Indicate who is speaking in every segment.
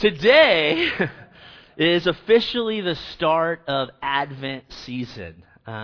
Speaker 1: Today is officially the start of Advent season.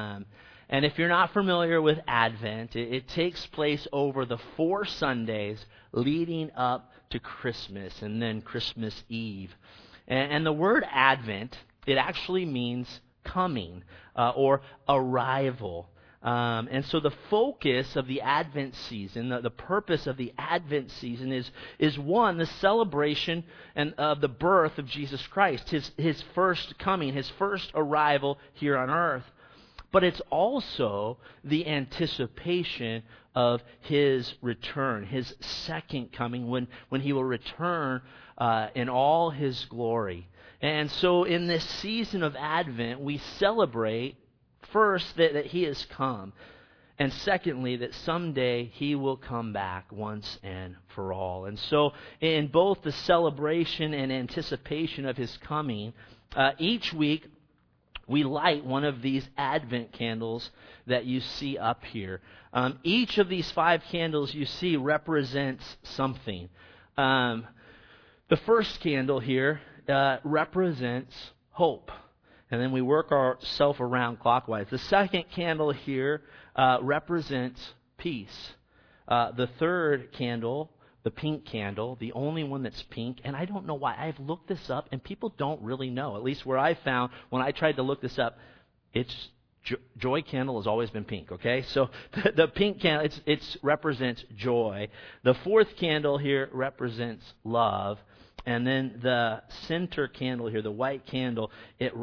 Speaker 1: And if you're not familiar with Advent, it takes place over the 4 Sundays leading up to Christmas and then Christmas Eve. And the word Advent, it actually means coming or arrival. And so the focus of the Advent season, the purpose of the Advent season is one, the celebration of the birth of Jesus Christ, his first coming, his first arrival here on earth. But it's also the anticipation of his return, his second coming, when he will return in all his glory. And so in this season of Advent, we celebrate first, that he has come, and secondly, that someday he will come back once and for all. And so in both the celebration and anticipation of his coming, each week we light one of these Advent candles that you see up here. Each of these 5 candles you see represents something. The first candle here represents hope. And then we work ourselves around clockwise. The second candle here represents peace. The third candle, the pink candle, the only one that's pink, and I don't know why. I've looked this up, and people don't really know. At least where I found, when I tried to look this up, it's joy candle has always been pink, okay? So the pink candle, it represents joy. The fourth candle here represents love. And then the center candle here, the white candle, it's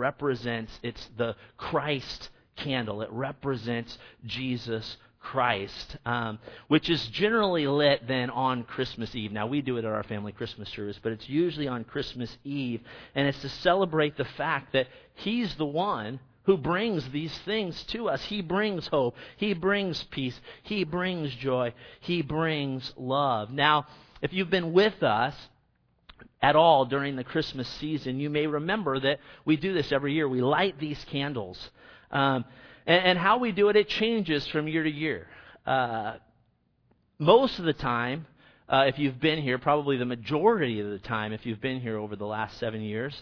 Speaker 1: the Christ candle. It represents Jesus Christ, which is generally lit then on Christmas Eve. Now, we do it at our family Christmas service, but it's usually on Christmas Eve. And it's to celebrate the fact that he's the one who brings these things to us. He brings hope. He brings peace. He brings joy. He brings love. Now, if you've been with us at all during the Christmas season, you may remember that we do this every year. We light these candles. And how we do it, it changes from year to year. Most of the time, if you've been here, probably the majority of the time, if you've been here over the last 7 years,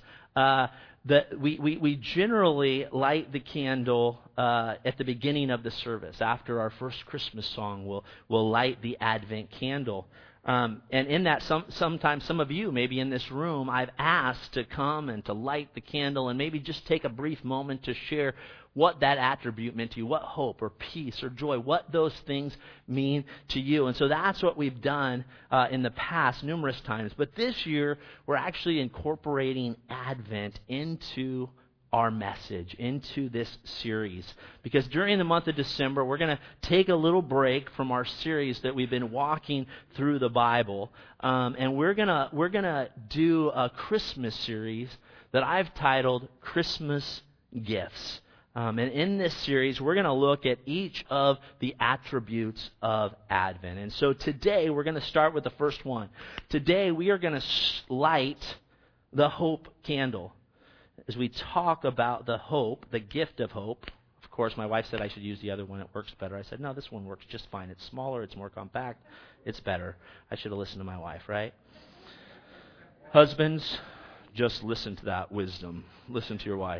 Speaker 1: we generally light the candle at the beginning of the service. After our first Christmas song, we'll light the Advent candle. And in that, sometimes some of you, maybe in this room, I've asked to come and to light the candle and maybe just take a brief moment to share what that attribute meant to you, what hope or peace or joy, what those things mean to you. And so that's what we've done in the past numerous times. But this year, we're actually incorporating Advent into our message, into this series. Because during the month of December, we're going to take a little break from our series that we've been walking through the Bible. And we're gonna do a Christmas series that I've titled Christmas Gifts. And in this series, we're going to look at each of the attributes of Advent. And so today, we're going to start with the first one. Today, we are going to light the hope candle. As we talk about the hope, the gift of hope. Of course, my wife said I should use the other one. It works better. I said, no, this one works just fine. It's smaller. It's more compact. It's better. I should have listened to my wife, right? Husbands, just listen to that wisdom. Listen to your wife.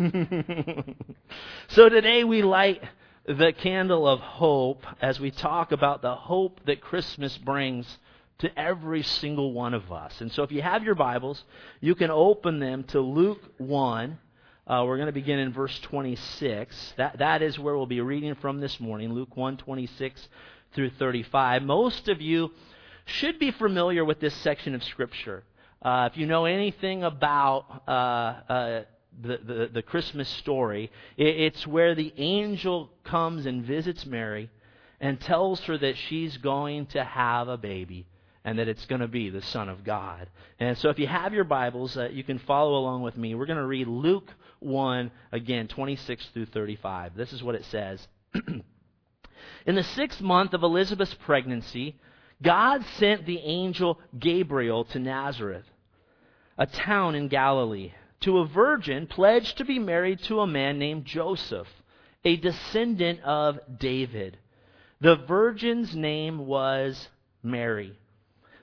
Speaker 1: So today we light the candle of hope as we talk about the hope that Christmas brings to every single one of us. And so if you have your Bibles, you can open them to Luke 1. We're going to begin in verse 26. That is where we'll be reading from this morning, Luke 1, 26 through 35. Most of you should be familiar with this section of Scripture. If you know anything about the Christmas story, it's where the angel comes and visits Mary and tells her that she's going to have a baby, and that it's going to be the Son of God. And so if you have your Bibles, you can follow along with me. We're going to read Luke 1, again, 26 through 35. This is what it says. In the 6th month of Elizabeth's pregnancy, God sent the angel Gabriel to Nazareth, a town in Galilee, to a virgin pledged to be married to a man named Joseph, a descendant of David. The virgin's name was Mary.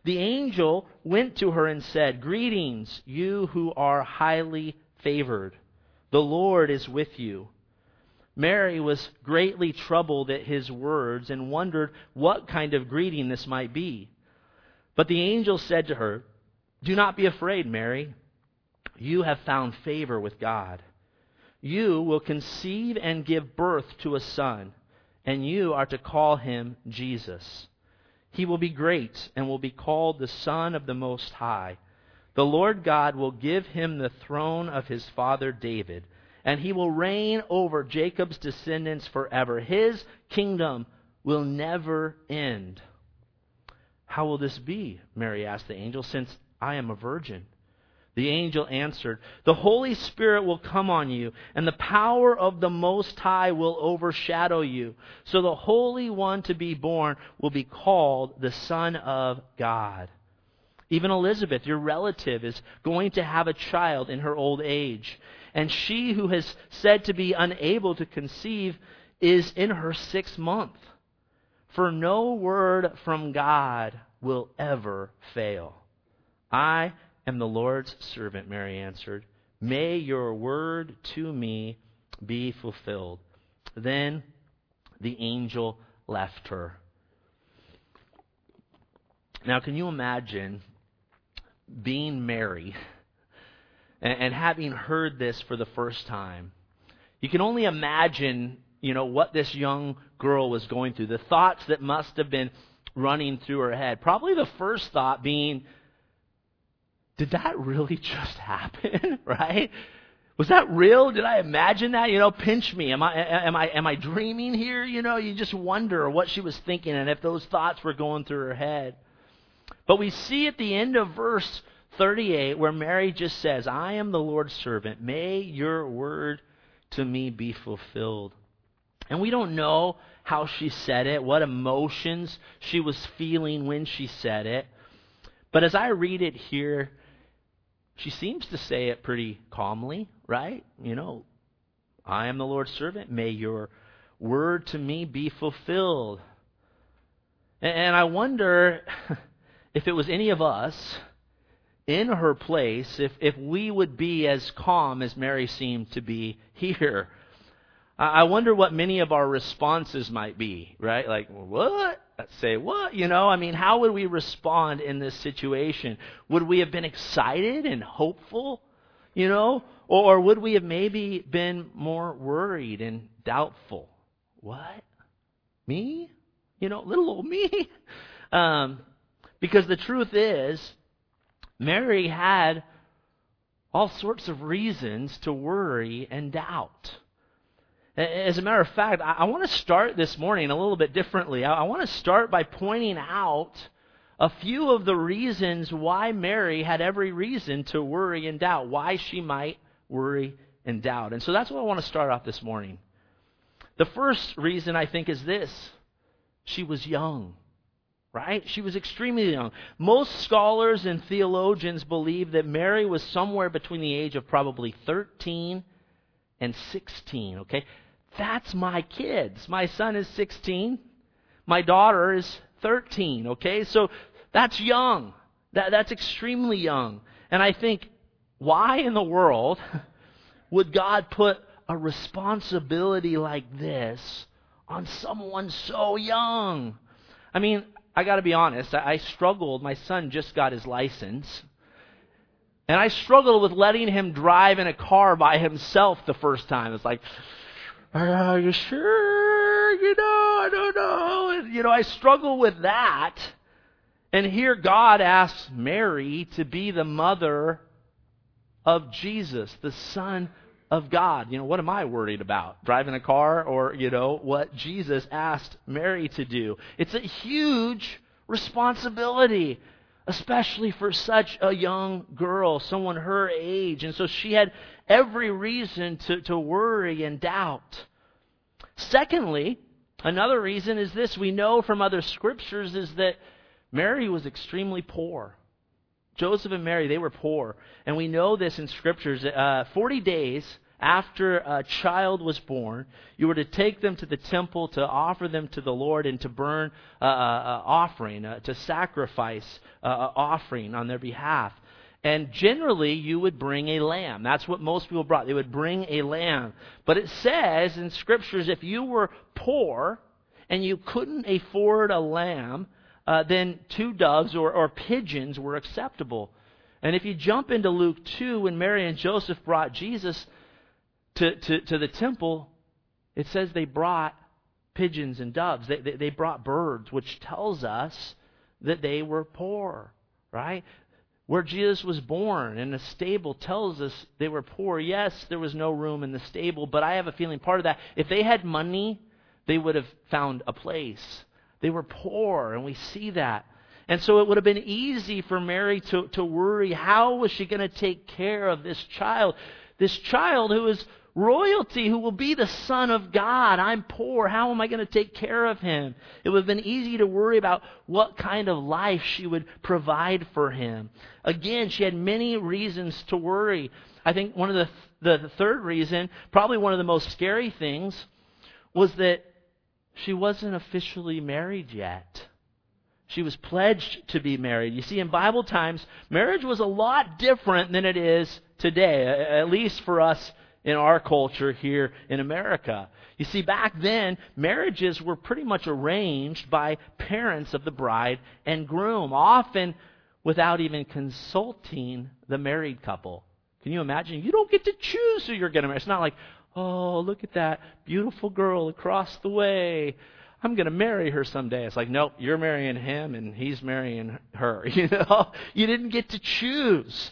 Speaker 1: The angel went to her and said, "Greetings, you who are highly favored. The Lord is with you." Mary was greatly troubled at his words and wondered what kind of greeting this might be. But the angel said to her, "Do not be afraid, Mary. You have found favor with God. You will conceive and give birth to a son, and you are to call him Jesus. He will be great and will be called the Son of the Most High. The Lord God will give him the throne of his father David, and he will reign over Jacob's descendants forever. His kingdom will never end." "How will this be?" Mary asked the angel, "since I am a virgin?" The angel answered, "The Holy Spirit will come on you, and the power of the Most High will overshadow you. So the Holy One to be born will be called the Son of God. Even Elizabeth, your relative, is going to have a child in her old age. And she who is said to be unable to conceive is in her 6th month. For no word from God will ever fail." "I am the Lord's servant," Mary answered. "May your word to me be fulfilled." Then the angel left her. Now, can you imagine being Mary and having heard this for the first time? You can only imagine, what this young girl was going through, the thoughts that must have been running through her head. Probably the first thought being, did that really just happen? Right? Was that real? Did I imagine that? Pinch me. Am I dreaming here? You just wonder what she was thinking and if those thoughts were going through her head. But we see at the end of verse 38 where Mary just says, "I am the Lord's servant. May your word to me be fulfilled." And we don't know how she said it, what emotions she was feeling when she said it. But as I read it here, she seems to say it pretty calmly, right? "I am the Lord's servant. May your word to me be fulfilled." And I wonder if it was any of us in her place, if we would be as calm as Mary seemed to be here. I wonder what many of our responses might be, right? Like, what? Say what? How would we respond in this situation? Would we have been excited and hopeful, Or would we have maybe been more worried and doubtful? What? Me? Little old me? Because the truth is, Mary had all sorts of reasons to worry and doubt. As a matter of fact, I want to start this morning a little bit differently. I want to start by pointing out a few of the reasons why Mary had every reason to worry and doubt, why she might worry and doubt. And so that's what I want to start off this morning. The first reason, I think, is this. She was young, right? She was extremely young. Most scholars and theologians believe that Mary was somewhere between the age of probably 13 and 16, okay? That's my kids. My son is 16. My daughter is 13, okay? So that's young. That's extremely young. And I think, why in the world would God put a responsibility like this on someone so young? I got to be honest. I struggled. My son just got his license. And I struggled with letting him drive in a car by himself the first time. It's like, are you sure? I don't know. I struggle with that. And here God asks Mary to be the mother of Jesus, the Son of God. What am I worried about? Driving a car or, what Jesus asked Mary to do? It's a huge responsibility, especially for such a young girl, someone her age. And so she had every reason to worry and doubt. Secondly, another reason is this. We know from other scriptures is that Mary was extremely poor. Joseph and Mary, they were poor. And we know this in scriptures. 40 days after a child was born, you were to take them to the temple to offer them to the Lord and to burn offering, to sacrifice offering on their behalf. And generally, you would bring a lamb. That's what most people brought. They would bring a lamb. But it says in Scriptures, if you were poor and you couldn't afford a lamb, then 2 doves or pigeons were acceptable. And if you jump into Luke 2, when Mary and Joseph brought Jesus to the temple, it says they brought pigeons and doves. They brought birds, which tells us that they were poor, right? Where Jesus was born in a stable tells us they were poor. Yes, there was no room in the stable, but I have a feeling part of that, if they had money, they would have found a place. They were poor, and we see that. And so it would have been easy for Mary to worry, how was she going to take care of this child? This child who is royalty, who will be the Son of God. I'm poor. How am I going to take care of him? It would have been easy to worry about what kind of life she would provide for him. Again, she had many reasons to worry. I think one of the third reason, probably one of the most scary things, was that she wasn't officially married yet. She was pledged to be married. You see, in Bible times, marriage was a lot different than it is today, at least for us in our culture here in America. You see, back then, marriages were pretty much arranged by parents of the bride and groom, often without even consulting the married couple. Can you imagine? You don't get to choose who you're going to marry. It's not like, oh, look at that beautiful girl across the way. I'm going to marry her someday. It's like, nope, you're marrying him and he's marrying her. You know, you didn't get to choose.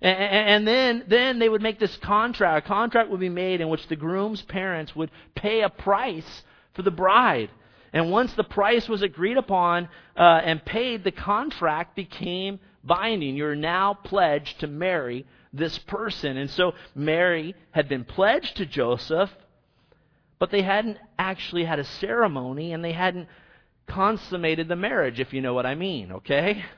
Speaker 1: And then they would make this contract. A contract would be made in which the groom's parents would pay a price for the bride. And once the price was agreed upon and paid, the contract became binding. You're now pledged to marry this person. And so Mary had been pledged to Joseph, but they hadn't actually had a ceremony and they hadn't consummated the marriage, if you know what I mean, okay?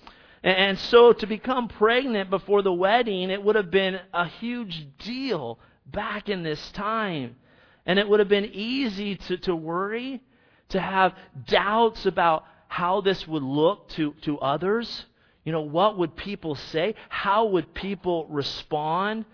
Speaker 1: And so to become pregnant before the wedding, it would have been a huge deal back in this time. And it would have been easy to worry, to have doubts about how this would look to others. You know, what would people say? How would people respond?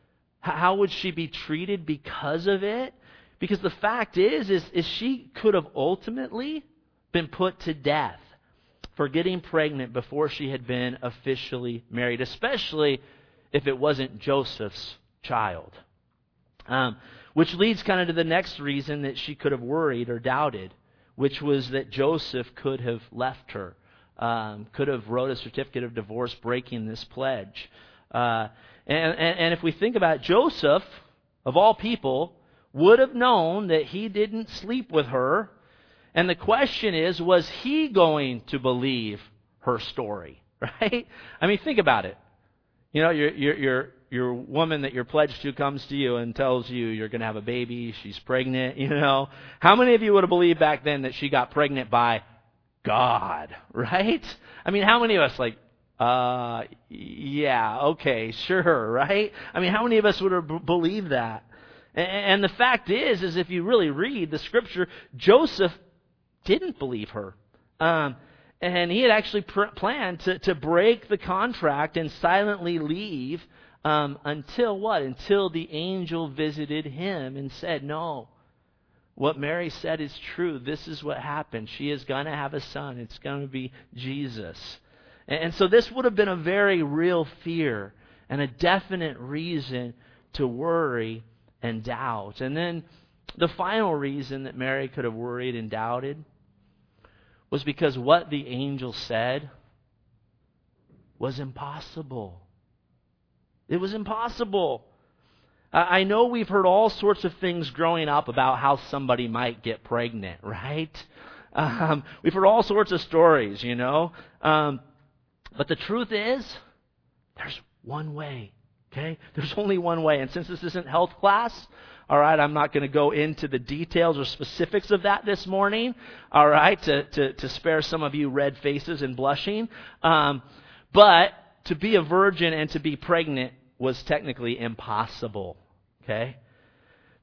Speaker 1: How would she be treated because of it? Because the fact is she could have ultimately been put to death for getting pregnant before she had been officially married, especially if it wasn't Joseph's child. Which leads kind of to the next reason that she could have worried or doubted, which was that Joseph could have left her, could have wrote a certificate of divorce breaking this pledge. And if we think about it, Joseph, of all people, would have known that he didn't sleep with her. And the question is, was he going to believe her story? Right? I mean, think about it. You know, your woman that you're pledged to comes to you and tells you you're going to have a baby, she's pregnant, you know. How many of you would have believed back then that she got pregnant by God, right? I mean, how many of us yeah, okay, sure, right? I mean, how many of us would have believed that? And the fact is if you really read the Scripture, Joseph didn't believe her. And he had actually planned to break the contract and silently leave until what? Until the angel visited him and said, no, what Mary said is true. This is what happened. She is going to have a son. It's going to be Jesus. And so this would have been a very real fear and a definite reason to worry and doubt. And then the final reason that Mary could have worried and doubted was because what the angel said was impossible. It was impossible. I know we've heard all sorts of things growing up about how somebody might get pregnant, right? We've heard all sorts of stories, you know. But the truth is, there's one way, okay? There's only one way. And since this isn't health class, all right, I'm not going to go into the details or specifics of that this morning, all right, to spare some of you red faces and blushing. But to be a virgin and to be pregnant was technically impossible, okay?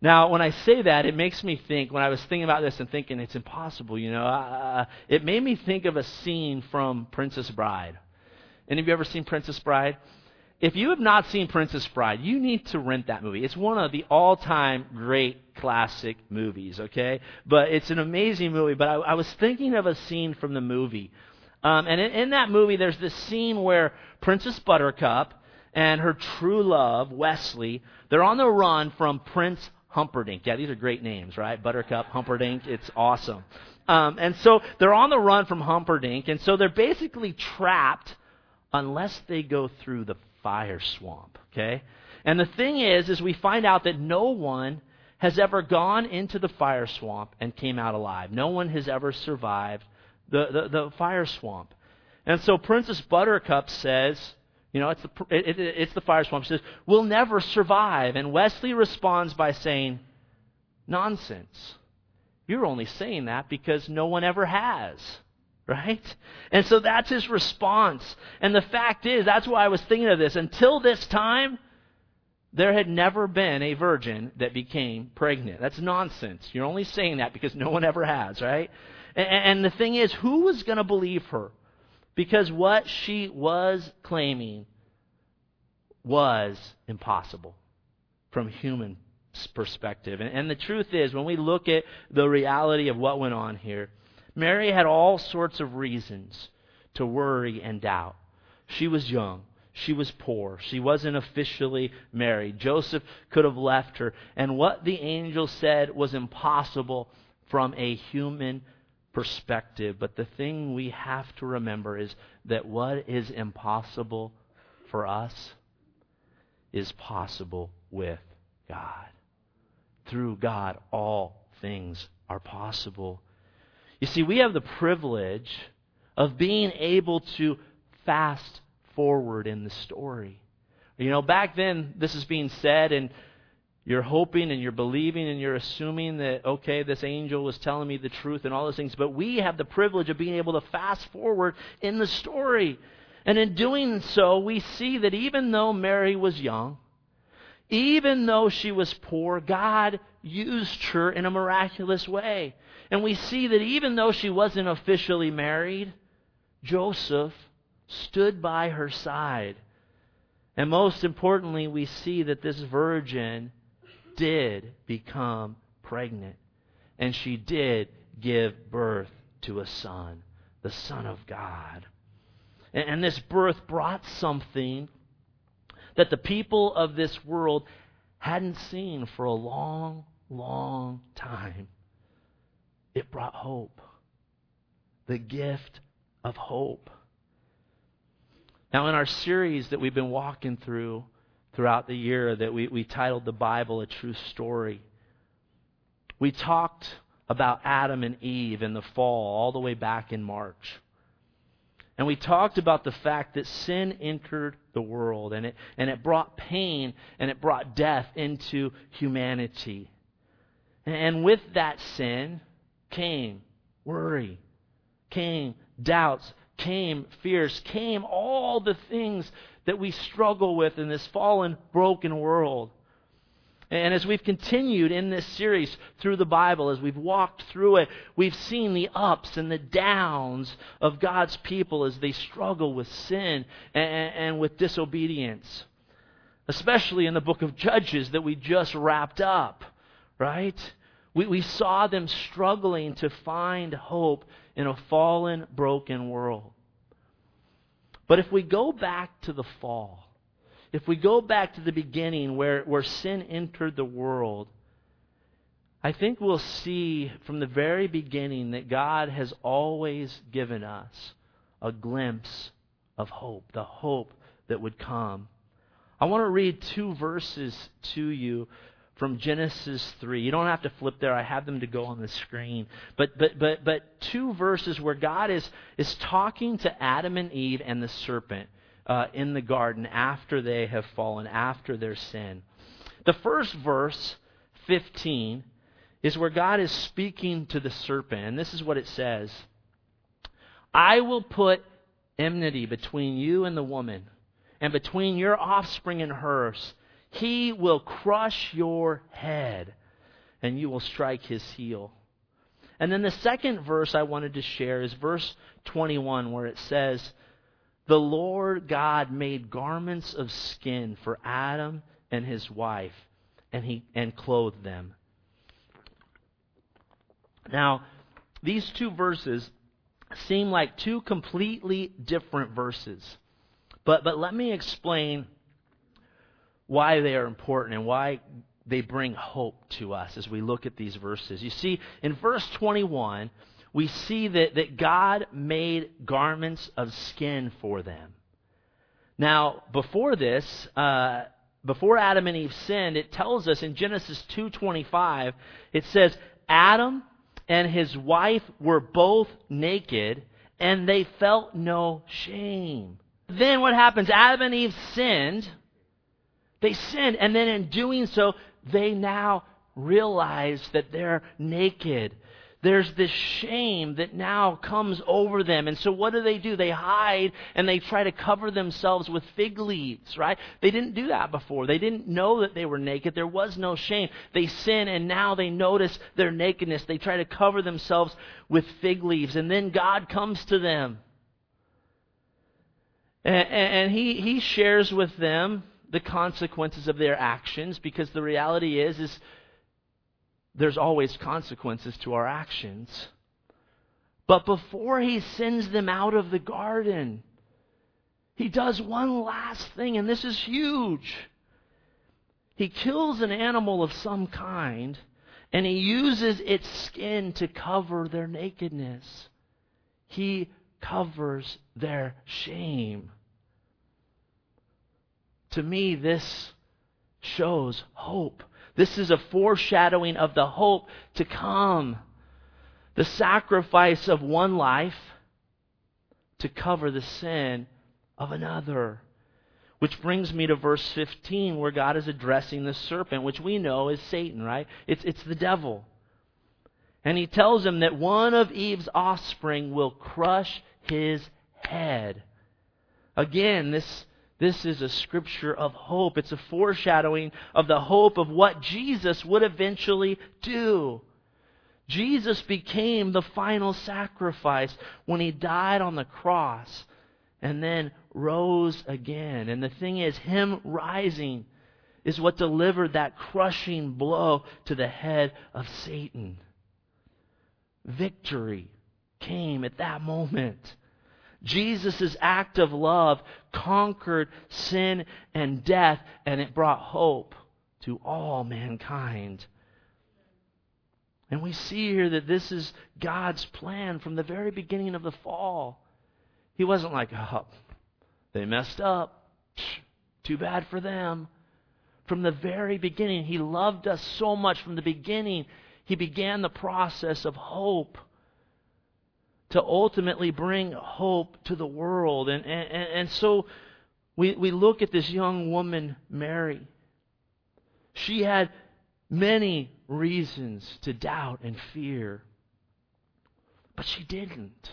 Speaker 1: Now, when I say that, it makes me think, when I was thinking about this and thinking it's impossible, it made me think of a scene from Princess Bride. Any of you ever seen Princess Bride? If you have not seen Princess Bride, you need to rent that movie. It's one of the all-time great classic movies, okay? But it's an amazing movie. But I was thinking of a scene from the movie. And in that movie, there's this scene where Princess Buttercup and her true love, Wesley, they're on the run from Prince Humperdinck. Yeah, these are great names, right? Buttercup, Humperdinck, it's awesome. And so they're on the run from Humperdinck, and so they're basically trapped unless they go through the fire swamp, okay? And the thing is we find out that no one has ever gone into the fire swamp and came out alive. No one has ever survived the fire swamp. And so Princess Buttercup says, it's the fire swamp. She says, we'll never survive. And Wesley responds by saying, nonsense. You're only saying that because no one ever has. Right? And so that's his response. And the fact is, that's why I was thinking of this. Until this time, there had never been a virgin that became pregnant. That's nonsense. You're only saying that because no one ever has, right? And the thing is, who was going to believe her? Because what she was claiming was impossible from human perspective. And the truth is, when we look at the reality of what went on here, Mary had all sorts of reasons to worry and doubt. She was young. She was poor. She wasn't officially married. Joseph could have left her. And what the angel said was impossible from a human perspective. But the thing we have to remember is that what is impossible for us is possible with God. Through God, all things are possible. You see, we have the privilege of being able to fast forward in the story. Back then, this is being said, and you're hoping and you're believing and you're assuming that, okay, this angel was telling me the truth and all those things. But we have the privilege of being able to fast forward in the story. And in doing so, we see that even though Mary was young, even though she was poor, God used her in a miraculous way. And we see that even though she wasn't officially married, Joseph stood by her side. And most importantly, we see that this virgin did become pregnant. And she did give birth to a son, the Son of God. And this birth brought something that the people of this world hadn't seen for a long, long time. It brought hope. The gift of hope. Now, in our series that we've been walking throughout the year that we titled The Bible, A True Story, we talked about Adam and Eve and the fall all the way back in March. And we talked about the fact that sin entered the world, and it brought pain and it brought death into humanity. And with that sin came worry, came doubts, came fears, came all the things that we struggle with in this fallen, broken world. And as we've continued in this series through the Bible, as we've walked through it, we've seen the ups and the downs of God's people as they struggle with sin and with disobedience. Especially in the book of Judges that we just wrapped up, right? We saw them struggling to find hope in a fallen, broken world. But if we go back to the fall, if we go back to the beginning where sin entered the world, I think we'll see from the very beginning that God has always given us a glimpse of hope, the hope that would come. I want to read 2 verses to you from Genesis 3. You don't have to flip there. I have them to go on the screen. But 2 verses where God is talking to Adam and Eve and the serpent in the garden after they have fallen, after their sin. The first verse, 15, is where God is speaking to the serpent. And this is what it says. I will put enmity between you and the woman, and between your offspring and hers. He will crush your head, and you will strike his heel. And then the second verse I wanted to share is verse 21, where it says, the Lord God made garments of skin for Adam and his wife, and clothed them. Now, these two verses seem like two completely different verses. But let me explain why they are important and why they bring hope to us as we look at these verses. You see, in verse 21, we see that God made garments of skin for them. Now, before this, before Adam and Eve sinned, it tells us in Genesis 2:25, it says, Adam and his wife were both naked, and they felt no shame. Then what happens? Adam and Eve sinned. They sinned, and then in doing so, they now realize that they're naked. There's this shame that now comes over them. And so what do? They hide and they try to cover themselves with fig leaves, right? They didn't do that before. They didn't know that they were naked. There was no shame. They sin and now they notice their nakedness. They try to cover themselves with fig leaves. And then God comes to them. And he shares with them the consequences of their actions, because the reality is there's always consequences to our actions. But before he sends them out of the garden, he does one last thing, and this is huge. He kills an animal of some kind, and he uses its skin to cover their nakedness. He covers their shame. To me, this shows hope. This is a foreshadowing of the hope to come. The sacrifice of one life to cover the sin of another. Which brings me to verse 15, where God is addressing the serpent, which we know is Satan, right? It's the devil. And he tells him that one of Eve's offspring will crush his head. Again, this is a scripture of hope. It's a foreshadowing of the hope of what Jesus would eventually do. Jesus became the final sacrifice when he died on the cross and then rose again. And the thing is, him rising is what delivered that crushing blow to the head of Satan. Victory came at that moment. Jesus' act of love conquered sin and death, and it brought hope to all mankind. And we see here that this is God's plan from the very beginning of the fall. He wasn't like, oh, they messed up. Too bad for them. From the very beginning, He loved us so much. From the beginning, He began the process of hope to ultimately bring hope to the world. And so we look at this young woman, Mary. She had many reasons to doubt and fear, but she didn't.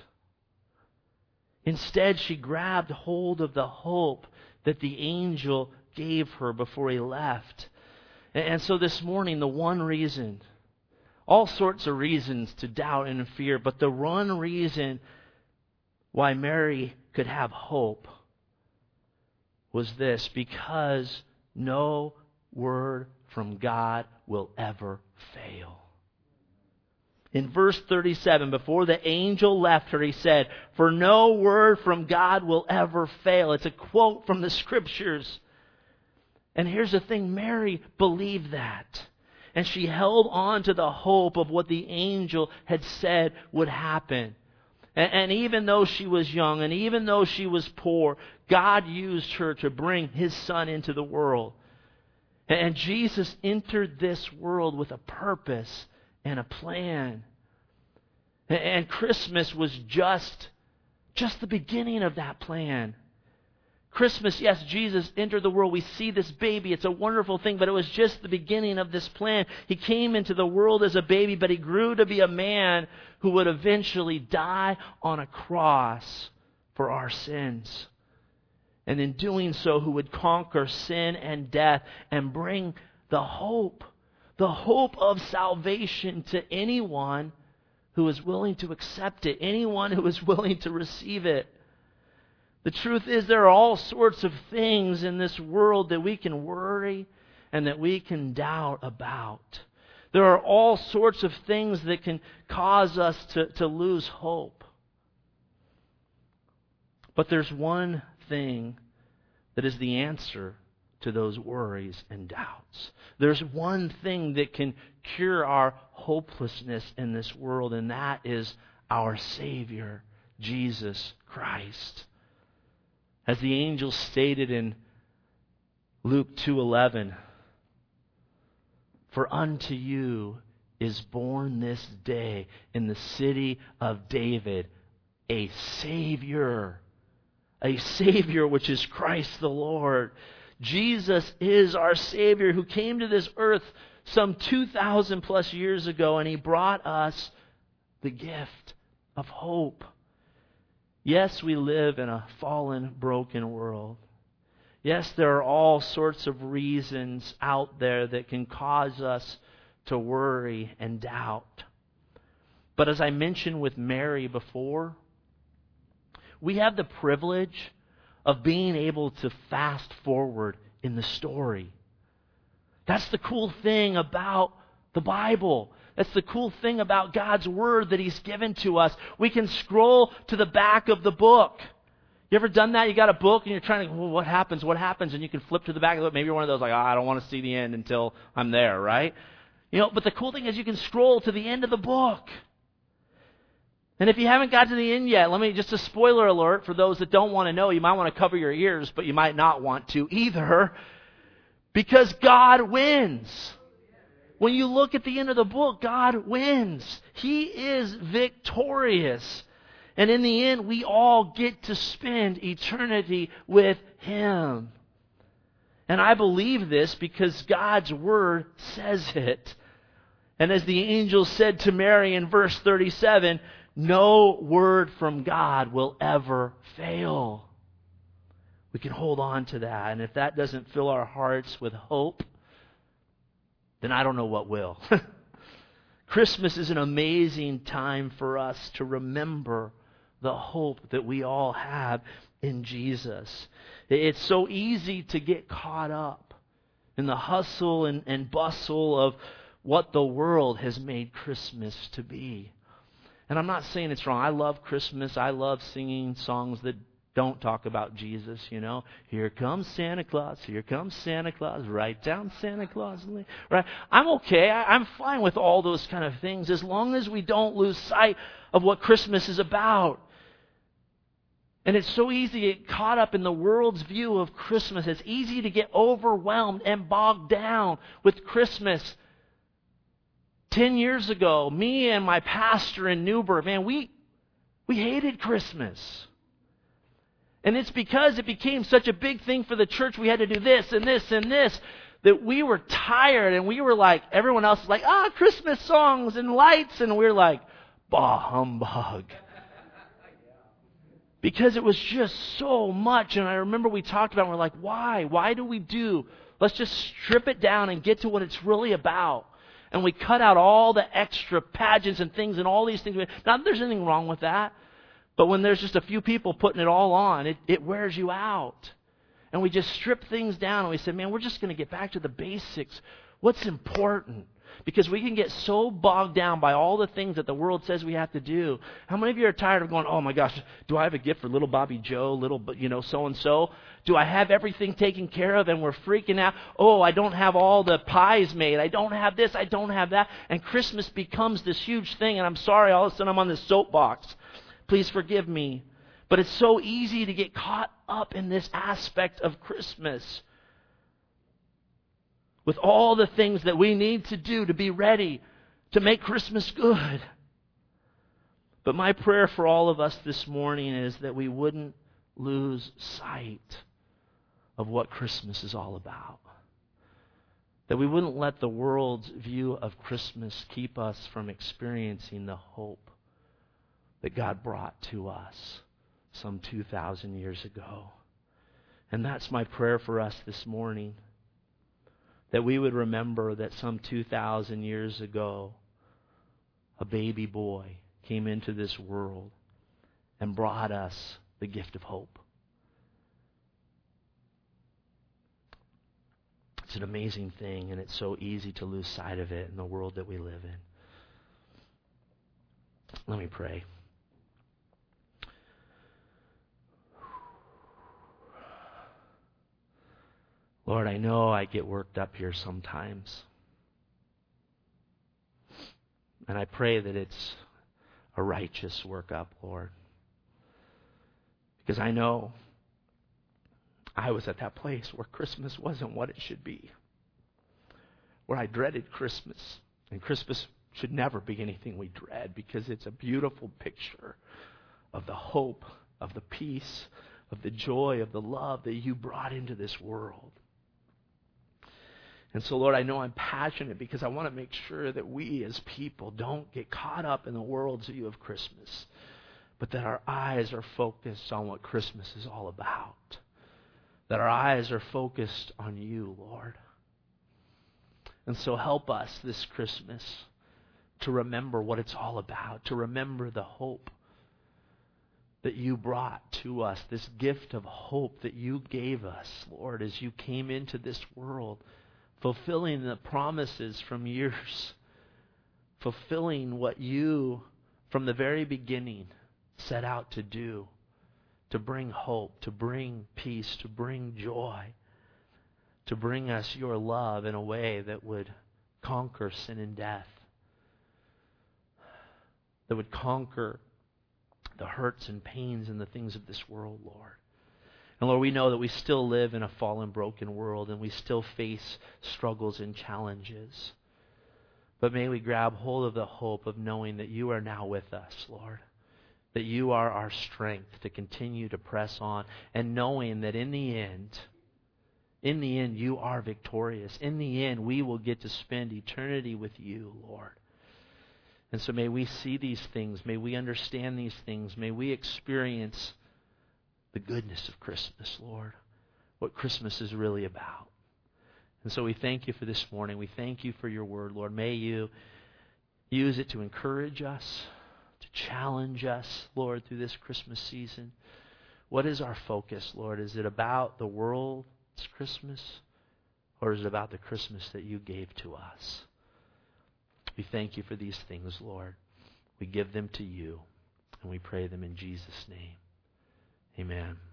Speaker 1: Instead, she grabbed hold of the hope that the angel gave her before he left. And so this morning, the one reason, all sorts of reasons to doubt and fear, but the one reason why Mary could have hope was this: because no word from God will ever fail. In verse 37, before the angel left her, he said, "For no word from God will ever fail." It's a quote from the Scriptures. And here's the thing, Mary believed that. And she held on to the hope of what the angel had said would happen. And even though she was young, and even though she was poor, God used her to bring His Son into the world. And Jesus entered this world with a purpose and a plan. And Christmas was just the beginning of that plan. Christmas, yes, Jesus entered the world. We see this baby. It's a wonderful thing, but it was just the beginning of this plan. He came into the world as a baby, but He grew to be a man who would eventually die on a cross for our sins. And in doing so, who would conquer sin and death and bring the hope the hope of salvation to anyone who is willing to accept it, anyone who is willing to receive it. The truth is, there are all sorts of things in this world that we can worry and that we can doubt about. There are all sorts of things that can cause us to lose hope. But there's one thing that is the answer to those worries and doubts. There's one thing that can cure our hopelessness in this world, and that is our Savior, Jesus Christ. As the angel stated in Luke 2:11, "For unto you is born this day in the city of David a Savior which is Christ the Lord." Jesus is our Savior who came to this earth some 2,000 plus years ago, and He brought us the gift of hope. Yes, we live in a fallen, broken world. Yes, there are all sorts of reasons out there that can cause us to worry and doubt. But as I mentioned with Mary before, we have the privilege of being able to fast forward in the story. That's the cool thing about the Bible. That's the cool thing about God's Word that He's given to us. We can scroll to the back of the book. You ever done that? You got a book and you're trying to, well, what happens? And you can flip to the back of the book. Maybe you're one of those like, I don't want to see the end until I'm there, right? But the cool thing is you can scroll to the end of the book. And if you haven't got to the end yet, just a spoiler alert for those that don't want to know, you might want to cover your ears, but you might not want to either, because God wins. When you look at the end of the book, God wins. He is victorious. And in the end, we all get to spend eternity with Him. And I believe this because God's Word says it. And as the angel said to Mary in verse 37, no word from God will ever fail. We can hold on to that. And if that doesn't fill our hearts with hope, then I don't know what will. Christmas is an amazing time for us to remember the hope that we all have in Jesus. It's so easy to get caught up in the hustle and bustle of what the world has made Christmas to be. And I'm not saying it's wrong. I love Christmas. I love singing songs that don't talk about Jesus, Here comes Santa Claus, right down Santa Claus Lane. Right? I'm okay. I'm fine with all those kind of things as long as we don't lose sight of what Christmas is about. And it's so easy to get caught up in the world's view of Christmas. It's easy to get overwhelmed and bogged down with Christmas. 10 years ago, me and my pastor in Newburgh, we hated Christmas. And it's because it became such a big thing for the church. We had to do this and this and this, that we were tired, and we were like, everyone else was like, Christmas songs and lights, and we were like, bah humbug. Because it was just so much. And I remember we talked about it, and we're like, why? Why do we do? Let's just strip it down and get to what it's really about. And we cut out all the extra pageants and things and all these things. Not that there's anything wrong with that. But when there's just a few people putting it all on, it wears you out. And we just strip things down and we say, we're just going to get back to the basics. What's important? Because we can get so bogged down by all the things that the world says we have to do. How many of you are tired of going, oh my gosh, do I have a gift for little Bobby Joe, little, so-and-so? Do I have everything taken care of? And we're freaking out. Oh, I don't have all the pies made. I don't have this. I don't have that. And Christmas becomes this huge thing. And I'm sorry, all of a sudden I'm on this soapbox. Please forgive me. But it's so easy to get caught up in this aspect of Christmas. With all the things that we need to do to be ready to make Christmas good. But my prayer for all of us this morning is that we wouldn't lose sight of what Christmas is all about. That we wouldn't let the world's view of Christmas keep us from experiencing the hope that God brought to us some 2,000 years ago. And that's my prayer for us this morning. that we would remember that some 2,000 years ago, a baby boy came into this world and brought us the gift of hope. It's an amazing thing, and it's so easy to lose sight of it in the world that we live in. Let me pray. Lord, I know I get worked up here sometimes. And I pray that it's a righteous work up, Lord. Because I know I was at that place where Christmas wasn't what it should be. Where I dreaded Christmas. And Christmas should never be anything we dread, because it's a beautiful picture of the hope, of the peace, of the joy, of the love that you brought into this world. And so, Lord, I know I'm passionate because I want to make sure that we as people don't get caught up in the world's view of Christmas, but that our eyes are focused on what Christmas is all about. That our eyes are focused on you, Lord. And so help us this Christmas to remember what it's all about, to remember the hope that you brought to us, this gift of hope that you gave us, Lord, as you came into this world, fulfilling the promises from years, fulfilling what you, from the very beginning, set out to do, to bring hope, to bring peace, to bring joy, to bring us your love in a way that would conquer sin and death, that would conquer the hurts and pains and the things of this world, Lord. And Lord, we know that we still live in a fallen, broken world, and we still face struggles and challenges. But may we grab hold of the hope of knowing that you are now with us, Lord. That you are our strength to continue to press on, and knowing that in the end, you are victorious. In the end, we will get to spend eternity with you, Lord. And so may we see these things. May we understand these things. May we experience the goodness of Christmas, Lord. What Christmas is really about. And so we thank you for this morning. We thank you for your word, Lord. May you use it to encourage us, to challenge us, Lord, through this Christmas season. What is our focus, Lord? Is it about the world's Christmas, or is it about the Christmas that you gave to us? We thank you for these things, Lord. We give them to you, and we pray them in Jesus' name. Amen.